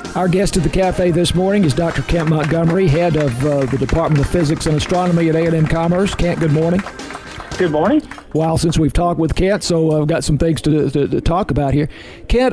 Our guest at the cafe this morning is Dr. Kent Montgomery, head of the Department of Physics and Astronomy at A&M Commerce. Kent, good morning. Good morning. While since we've talked with Kent, so I've got some things to talk about here. Kent,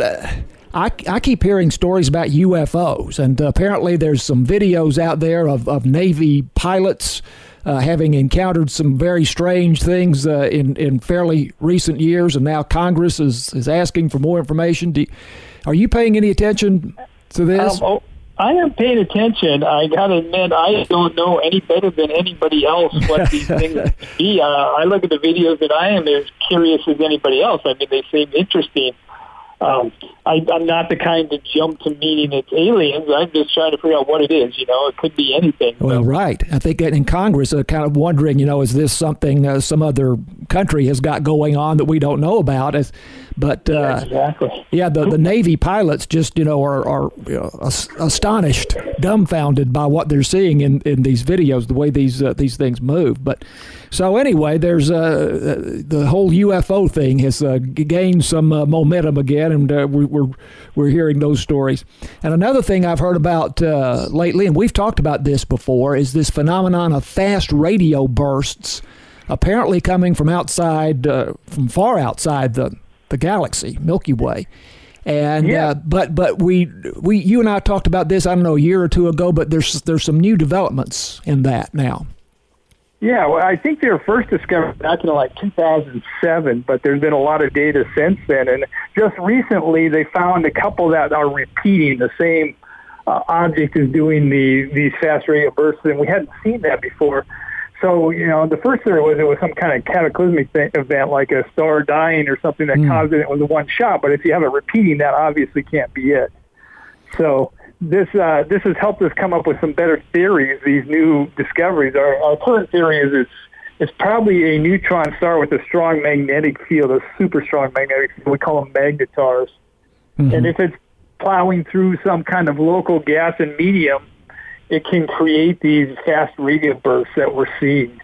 I keep hearing stories about UFOs, and apparently there's some videos out there of Navy pilots having encountered some very strange things in fairly recent years, and now Congress is asking for more information. Are you paying any attention to this? I am paying attention. I got to admit, I don't know any better than anybody else what these things be. I look at the videos that I am as curious as anybody else. I mean, they seem interesting. I'm not the kind to jump to meaning it's aliens. I'm just trying to figure out what it is. It could be anything. Well, right. I think that in Congress are kind of wondering, is this something some other country has got going on that we don't know about? But exactly. Yeah, the Navy pilots just are astonished, dumbfounded by what they're seeing in these videos, the way these things move. But so anyway, there's the whole UFO thing has gained some momentum again, and we're hearing those stories. And another thing I've heard about lately, and we've talked about this before, is this phenomenon of fast radio bursts, apparently coming from from far outside the galaxy, Milky Way. And yeah. But we you and I talked about this, I don't know, a year or two ago, but there's some new developments in that now. Yeah, well, I think they were first discovered back in 2007, but there's been a lot of data since then. And just recently, they found a couple that are repeating the same object as doing these fast radio bursts, and we hadn't seen that before. So, the first theory was it was some kind of cataclysmic event, like a star dying or something that caused it. It was a one shot. But if you have it repeating, that obviously can't be it. So this has helped us come up with some better theories, these new discoveries. Our current theory is it's probably a neutron star with a strong magnetic field, a super strong magnetic field. We call them magnetars. Mm-hmm. And if it's plowing through some kind of local gas and medium, it can create these fast radio bursts that we're seeing.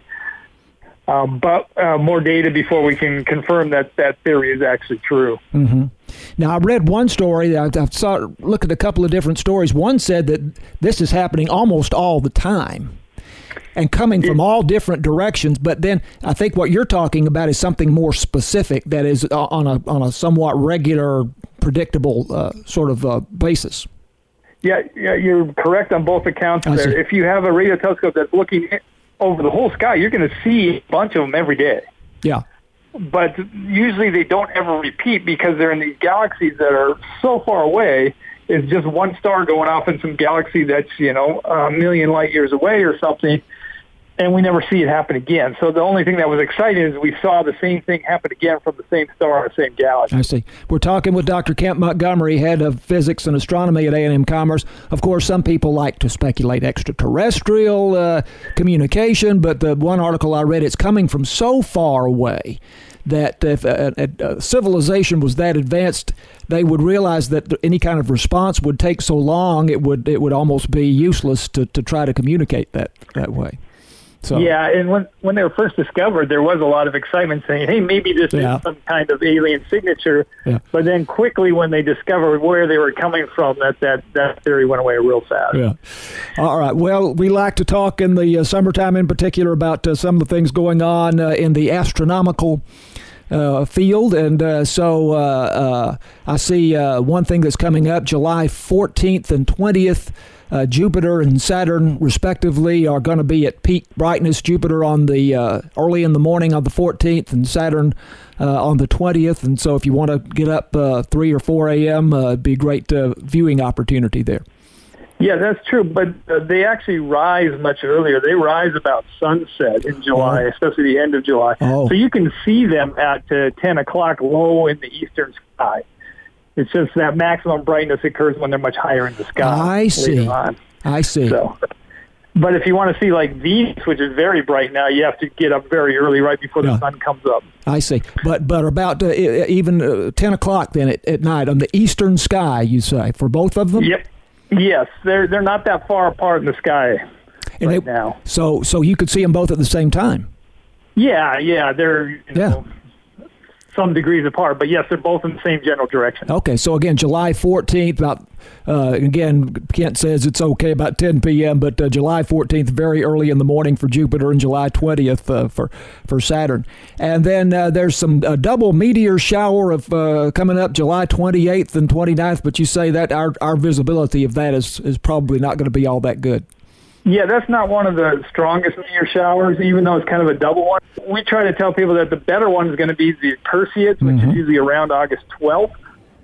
But more data before we can confirm that theory is actually true. Mm-hmm. Now, I read one story. I looked at a couple of different stories. One said that this is happening almost all the time and coming from all different directions. But then I think what you're talking about is something more specific that is on a somewhat regular, predictable sort of basis. Yeah, you're correct on both accounts there. If you have a radio telescope that's looking over the whole sky, you're going to see a bunch of them every day. Yeah. But usually they don't ever repeat because they're in these galaxies that are so far away. It's just one star going off in some galaxy that's, a million light years away or something, and we never see it happen again. So the only thing that was exciting is we saw the same thing happen again from the same star in the same galaxy. I see. We're talking with Dr. Kent Montgomery, head of physics and astronomy at A&M Commerce. Of course, some people like to speculate extraterrestrial communication, but the one article I read, it's coming from so far away that if a civilization was that advanced, they would realize that any kind of response would take so long, it would almost be useless to try to communicate that way. So. Yeah, and when they were first discovered, there was a lot of excitement saying, hey, maybe this is some kind of alien signature. Yeah. But then quickly when they discovered where they were coming from, that theory went away real fast. Yeah. All right. Well, we like to talk in the summertime in particular about some of the things going on in the astronomical field. And so I see one thing that's coming up, July 14th and 20th. Jupiter and Saturn, respectively, are going to be at peak brightness. Jupiter on the early in the morning on the 14th, and Saturn on the 20th. And so, if you want to get up 3 or 4 a.m., it'd be a great viewing opportunity there. Yeah, that's true. But they actually rise much earlier. They rise about sunset in July, especially the end of July. So you can see them at 10 o'clock low in the eastern sky. It's just that maximum brightness occurs when they're much higher in the sky. I see. I see. So, but if you want to see like Venus, which is very bright now, you have to get up very early, right before the sun comes up. I see. But about even 10 o'clock then at night on the eastern sky, you say, for both of them? Yep. Yes, they're not that far apart in the sky now. So you could see them both at the same time? Yeah, they're... You know, some degrees apart. But yes, they're both in the same general direction. Okay, so again, July 14th, about again, Kent says it's okay about 10 p.m., but July 14th, very early in the morning for Jupiter, and July 20th for Saturn. And then there's some double meteor shower of coming up July 28th and 29th, but you say that our visibility of that is probably not going to be all that good. Yeah, that's not one of the strongest meteor showers, even though it's kind of a double one. We try to tell people that the better one is going to be the Perseus, which is usually around August 12th.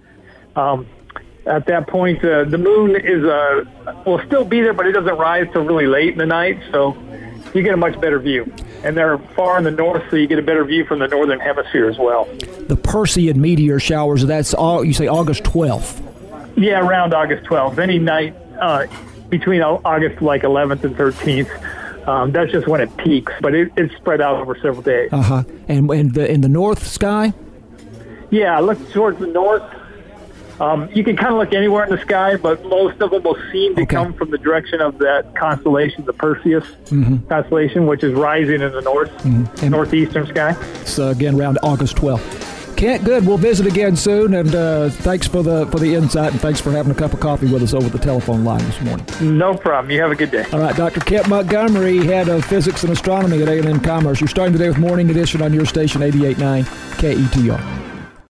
At that point, the moon will still be there, but it doesn't rise till really late in the night, so you get a much better view. And they're far in the north, so you get a better view from the northern hemisphere as well. The Perseid meteor showers, that's all, you say August 12th? Yeah, around August 12th. Any night between August 11th and 13th. That's just when it peaks, but it's spread out over several days. And in the north sky? Yeah, look towards the north. You can kind of look anywhere in the sky, but most of them will seem to come from the direction of that constellation, the Perseus constellation, which is rising in the northeastern sky. So again, around August 12th. Kent, good. We'll visit again soon, and thanks for the insight, and thanks for having a cup of coffee with us over the telephone line this morning. No problem. You have a good day. All right, Dr. Kent Montgomery, head of physics and astronomy at A&M Commerce. You're starting the day with Morning Edition on your station, 88.9 KETR.